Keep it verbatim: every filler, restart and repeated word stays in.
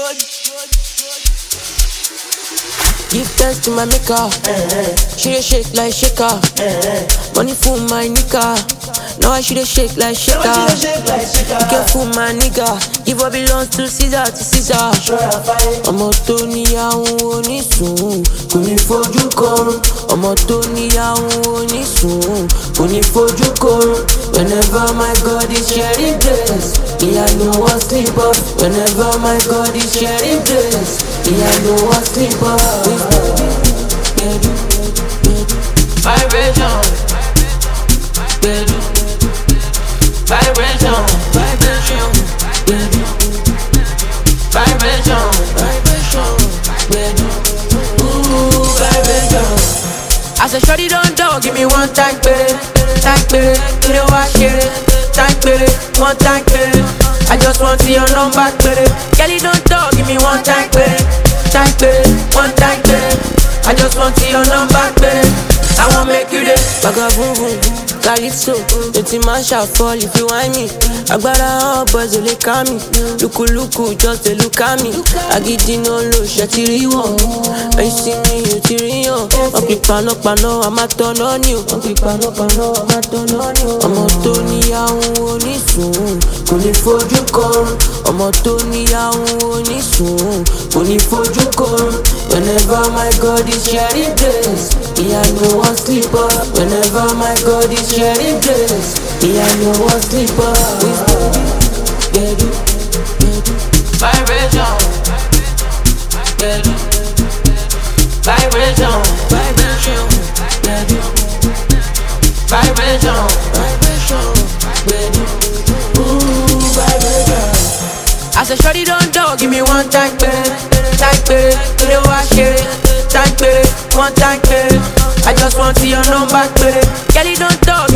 Give thanks to my maker. Uh-huh. She dey shake like shaker. Uh-huh. Money for my nigga. Now I should shake like shaker. Be careful my nigga. Give what belongs to Caesar to Caesar. Ọmọ tó níyàwó onísùn kò ní fojú korun. Ọmọ tó níyàwó onísùn kò ní fojú korun. Whenever my God is sharing grace, me I know what sleep off. Whenever my God is sharing grace, me I know what sleep off. Vibration, vibration, vibration, vibration, vibration, ooh, vibration. I said, shorty don't dog, give me one time, baby, time, baby, you know I share it, time, baby, one time, baby. I just want to see your number, baby. Kelly don't dog, give me one time, baby, time, baby, one time, baby. I just want to see your number, baby. I won't make you there. Baga boom boom, Calypso. Dirty man shall fall if you want me. Agbára all boys will come me. Luku luku, just they look at me. Agidi no lo, shati riwo. When you see me, you tiriyo. Opi pano pano, I'ma turn on you. Opi pano pano, I'ma turn on you. Ọmọ tó níyàwó onísùn kò ní fojú korun. Ọmọ tó níyàwó onísùn kò ní fojú korun. Whenever my God is sharing grace, me I know what sleep off. Whenever my God is sharing grace, me I know what sleep off. Vibration, vibration, vibration, vibration, vibration, ooh, vibration. I said, shorty don't dog, give me one time, baby, time, baby, you know I share it, time, baby, one time, baby. I just want to see your number, baby. Kelly don't dog.